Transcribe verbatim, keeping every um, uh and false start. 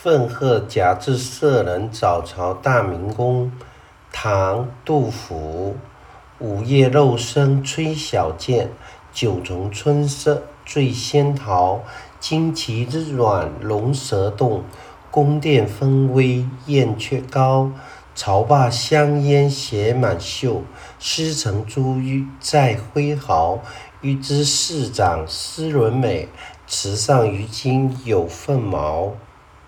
奋鹤甲至舍人早朝大明宫。唐·杜甫。午夜漏声吹晓见，九重春色醉仙桃。旌旗日软龙蛇动，宫殿分微燕雀高。朝罢香烟携满袖，诗成珠玉再挥毫。欲知市长诗伦美，池上于今有凤毛。